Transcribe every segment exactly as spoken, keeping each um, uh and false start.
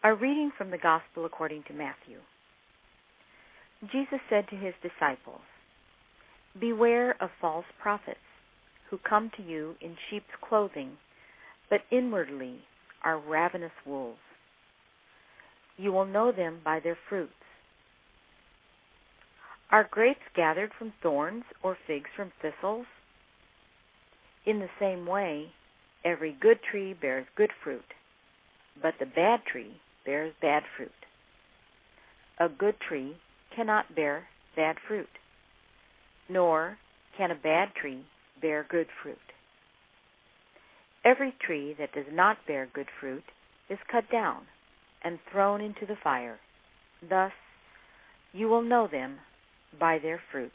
A reading from the Gospel according to Matthew. Jesus said to his disciples, "Beware of false prophets, who come to you in sheep's clothing, but inwardly are ravenous wolves. You will know them by their fruits. Are grapes gathered from thorns or figs from thistles? In the same way, every good tree bears good fruit, but the bad tree bears bad fruit. A good tree cannot bear bad fruit, nor can a bad tree bear good fruit. Every tree that does not bear good fruit is cut down and thrown into the fire. Thus, you will know them by their fruits."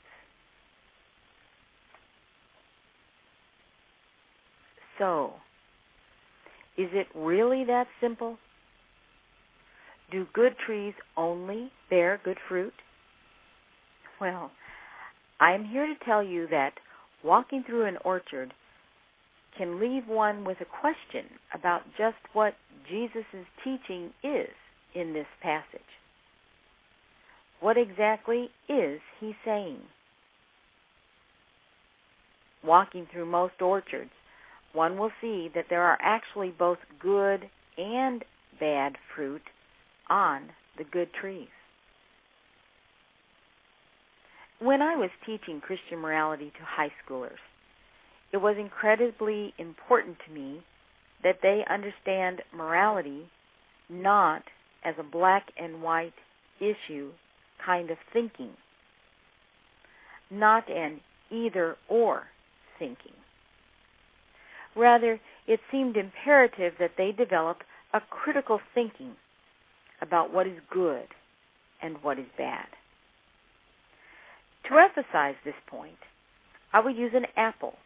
So, is it really that simple? Do good trees only bear good fruit? Well, I am here to tell you that walking through an orchard can leave one with a question about just what Jesus' teaching is in this passage. What exactly is he saying? Walking through most orchards, one will see that there are actually both good and bad fruit on the good trees. When I was teaching Christian morality to high schoolers, it was incredibly important to me that they understand morality not as a black and white issue kind of thinking, not an either-or thinking. Rather, it seemed imperative that they develop a critical thinking about what is good and what is bad. To emphasize this point, I would use an apple.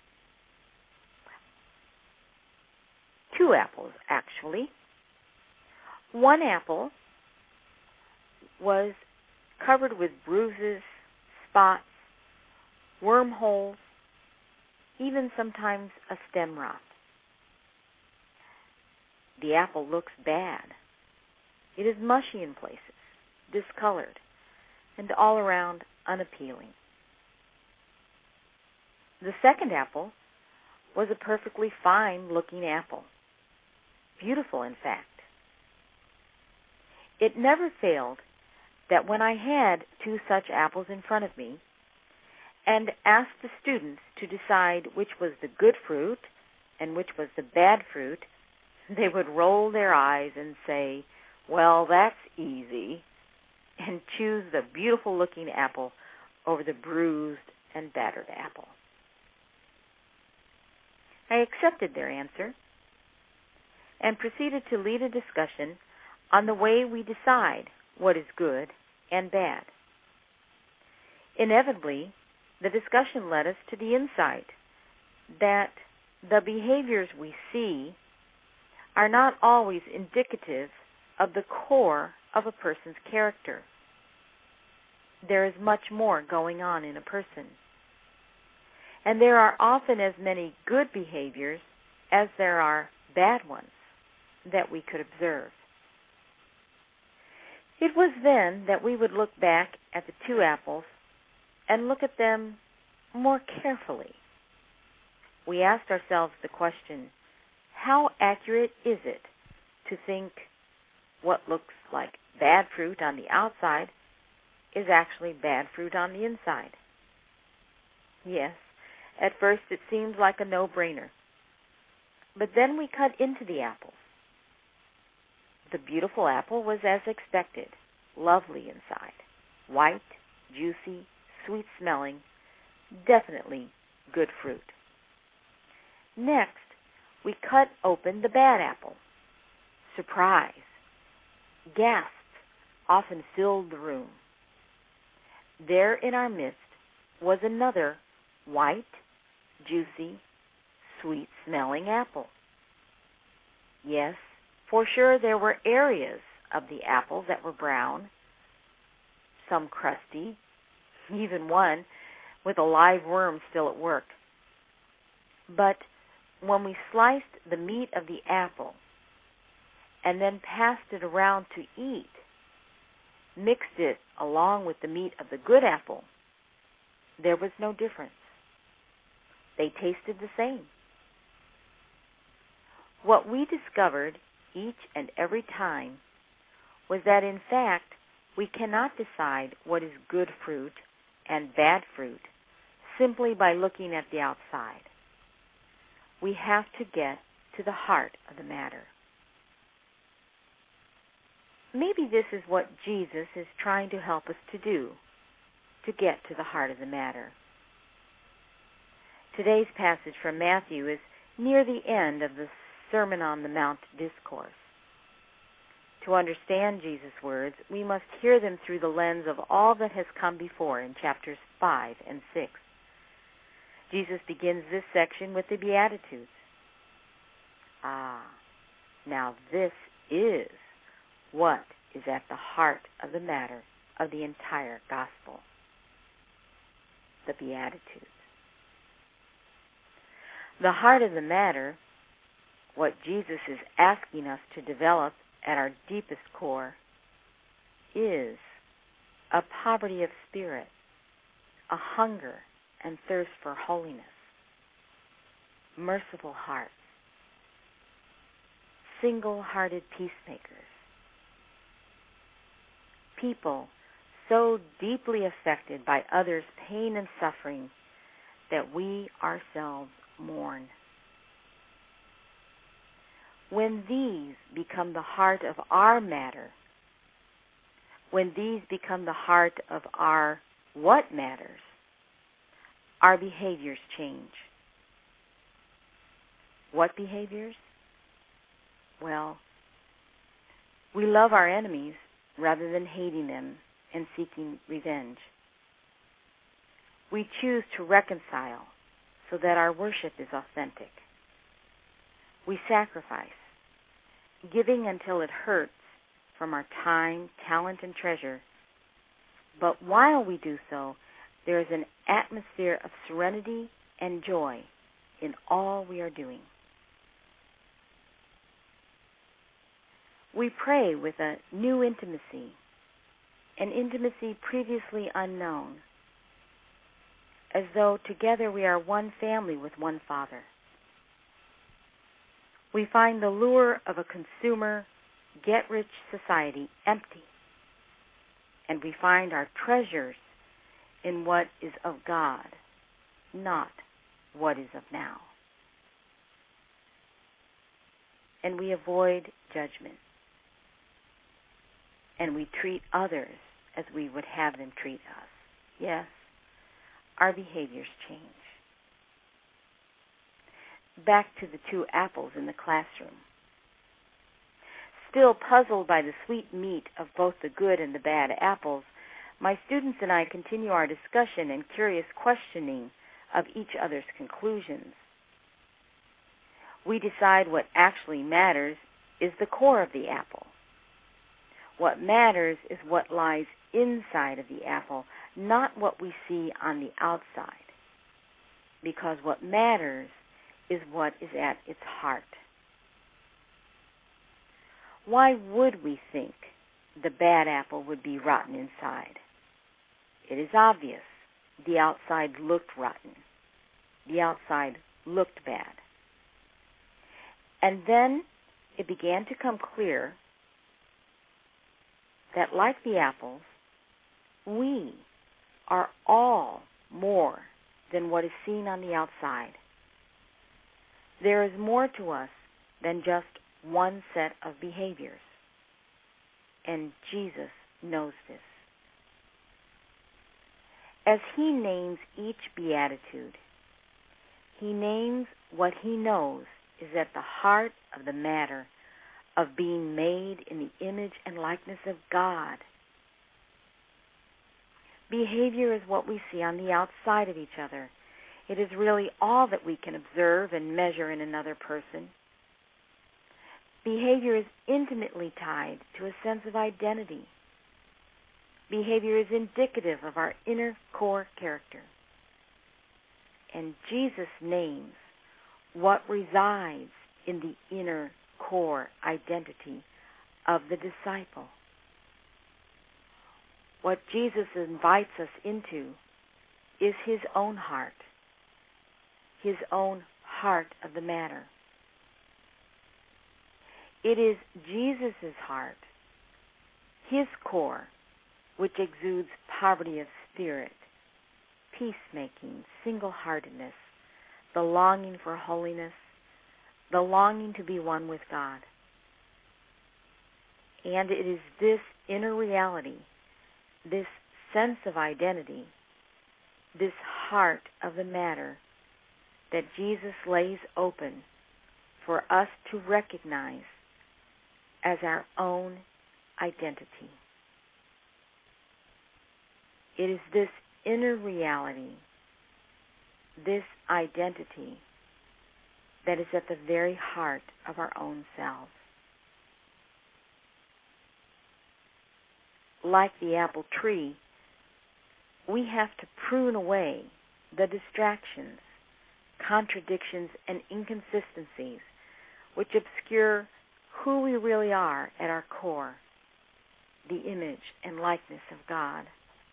Two apples, actually. One apple was covered with bruises, spots, wormholes, even sometimes a stem rot. The apple looks bad. It is mushy in places, discolored, and all around unappealing. The second apple was a perfectly fine-looking apple. Beautiful, in fact. It never failed that when I had two such apples in front of me and asked the students to decide which was the good fruit and which was the bad fruit, they would roll their eyes and say, "Well, that's easy," and choose the beautiful-looking apple over the bruised and battered apple. I accepted their answer and proceeded to lead a discussion on the way we decide what is good and bad. Inevitably, the discussion led us to the insight that the behaviors we see are not always indicative of the core of a person's character. There is much more going on in a person. And there are often as many good behaviors as there are bad ones that we could observe. It was then that we would look back at the two apples and look at them more carefully. We asked ourselves the question, how accurate is it to think what looks like bad fruit on the outside is actually bad fruit on the inside? Yes, at first it seemed like a no-brainer. But then we cut into the apples. The beautiful apple was as expected, lovely inside, white, juicy, sweet-smelling, definitely good fruit. Next, we cut open the bad apple. Surprise! Gasps often filled the room. There in our midst was another white, juicy, sweet-smelling apple. Yes, for sure there were areas of the apple that were brown, some crusty, even one with a live worm still at work. But when we sliced the meat of the apple, and then passed it around to eat, mixed it along with the meat of the good apple, there was no difference. They tasted the same. What we discovered each and every time was that, in fact, we cannot decide what is good fruit and bad fruit simply by looking at the outside. We have to get to the heart of the matter. Maybe this is what Jesus is trying to help us to do, to get to the heart of the matter. Today's passage from Matthew is near the end of the Sermon on the Mount discourse. To understand Jesus' words, we must hear them through the lens of all that has come before in chapters five and six. Jesus begins this section with the Beatitudes. Ah, now this is what is at the heart of the matter of the entire gospel. The Beatitudes. The heart of the matter, what Jesus is asking us to develop at our deepest core, is a poverty of spirit, a hunger and thirst for holiness, merciful hearts, single-hearted peacemakers, people so deeply affected by others' pain and suffering that we ourselves mourn. When these become the heart of our matter, when these become the heart of our what matters, our behaviors change. What behaviors? Well, we love our enemies rather than hating them and seeking revenge. We choose to reconcile so that our worship is authentic. We sacrifice, giving until it hurts from our time, talent, and treasure. But while we do so, there is an atmosphere of serenity and joy in all we are doing. We pray with a new intimacy, an intimacy previously unknown, as though together we are one family with one Father. We find the lure of a consumer, get-rich society empty, and we find our treasures in what is of God, not what is of now. And we avoid judgment, and we treat others as we would have them treat us. Yes, our behaviors change. Back to the two apples in the classroom. Still puzzled by the sweet meat of both the good and the bad apples, my students and I continue our discussion and curious questioning of each other's conclusions. We decide what actually matters is the core of the apple. What matters is what lies inside of the apple, not what we see on the outside. Because what matters is what is at its heart. Why would we think the bad apple would be rotten inside? It is obvious. The outside looked rotten. The outside looked bad. And then it began to come clear that, like the apples, we are all more than what is seen on the outside. There is more to us than just one set of behaviors. And Jesus knows this. As he names each beatitude, he names what he knows is at the heart of the matter of being made in the image and likeness of God. Behavior is what we see on the outside of each other. It is really all that we can observe and measure in another person. Behavior is intimately tied to a sense of identity. Behavior is indicative of our inner core character. And Jesus names what resides in the inner core identity of the disciple. What Jesus invites us into is his own heart, his own heart of the matter. It is Jesus' heart, his core, which exudes poverty of spirit, peacemaking, single-heartedness, the longing for holiness, the longing to be one with God. And it is this inner reality, this sense of identity, this heart of the matter that Jesus lays open for us to recognize as our own identity. It is this inner reality, this identity, that is at the very heart of our own selves. Like the apple tree, we have to prune away the distractions, contradictions, and inconsistencies which obscure who we really are at our core, the image and likeness of God.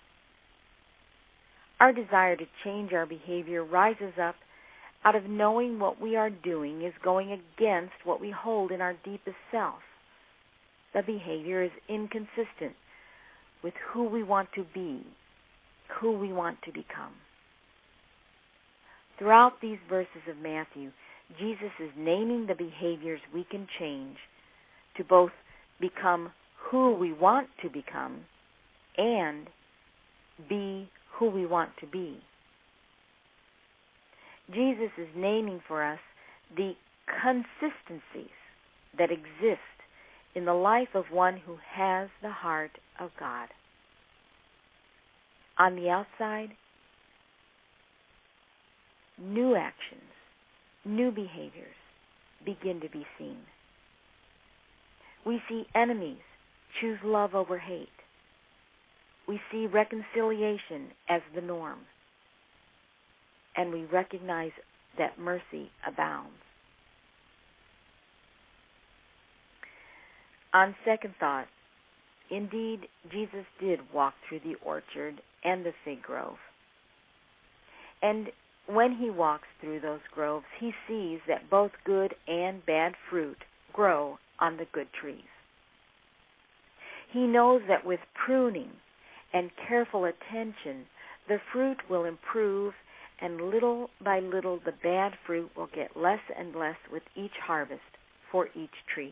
Our desire to change our behavior rises up out of knowing what we are doing is going against what we hold in our deepest self. The behavior is inconsistent with who we want to be, who we want to become. Throughout these verses of Matthew, Jesus is naming the behaviors we can change to both become who we want to become and be who we want to be. Jesus is naming for us the consistencies that exist in the life of one who has the heart of God. On the outside, new actions, new behaviors begin to be seen. We see enemies choose love over hate. We see reconciliation as the norm. And we recognize that mercy abounds. On second thought, indeed, Jesus did walk through the orchard and the fig grove. And when he walks through those groves, he sees that both good and bad fruit grow on the good trees. He knows that with pruning and careful attention, the fruit will improve, and little by little the bad fruit will get less and less with each harvest for each tree.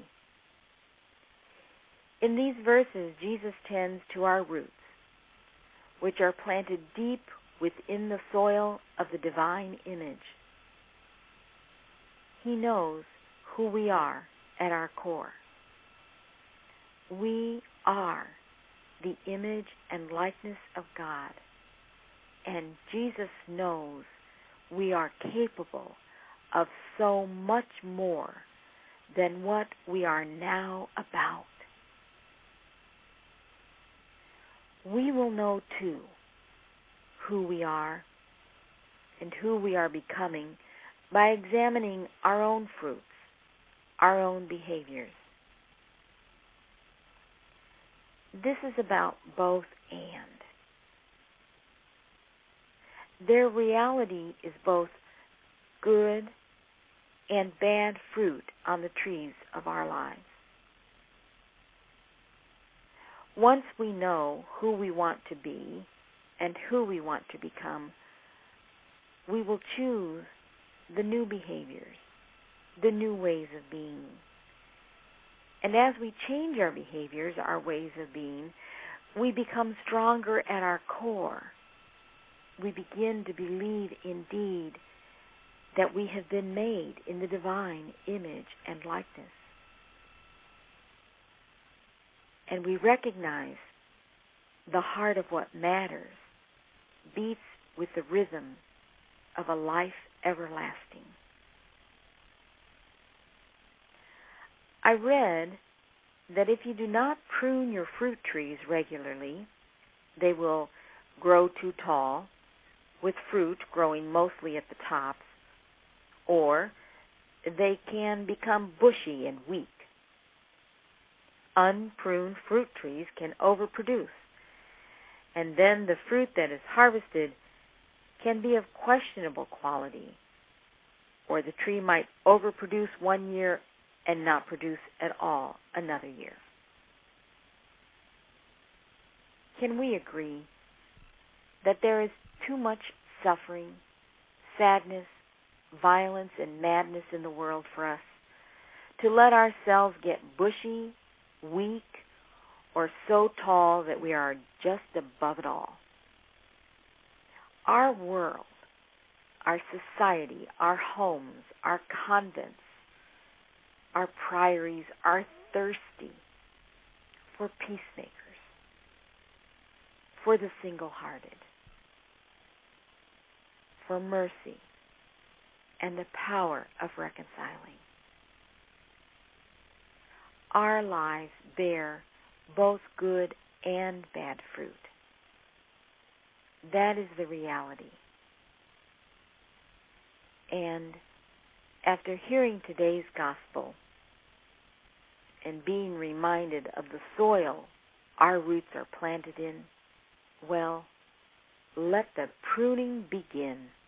In these verses, Jesus tends to our roots, which are planted deep within the soil of the divine image. He knows who we are at our core. We are the image and likeness of God, and Jesus knows we are capable of so much more than what we are now about. We will know, too, who we are and who we are becoming by examining our own fruits, our own behaviors. This is about both and. Their reality is both good and bad fruit on the trees of our lives. Once we know who we want to be and who we want to become, we will choose the new behaviors, the new ways of being. And as we change our behaviors, our ways of being, we become stronger at our core. We begin to believe indeed that we have been made in the divine image and likeness. And we recognize the heart of what matters beats with the rhythm of a life everlasting. I read that if you do not prune your fruit trees regularly, they will grow too tall, with fruit growing mostly at the tops, or they can become bushy and weak. Unpruned fruit trees can overproduce, and then the fruit that is harvested can be of questionable quality, or the tree might overproduce one year and not produce at all another year. Can we agree that there is too much suffering, sadness, violence, and madness in the world for us to let ourselves get bushy, weak, or so tall that we are just above it all? Our world, our society, our homes, our convents, our priories are thirsty for peacemakers, for the single-hearted, for mercy and the power of reconciling. Our lives bear both good and bad fruit. That is the reality. And after hearing today's gospel and being reminded of the soil our roots are planted in, well, let the pruning begin.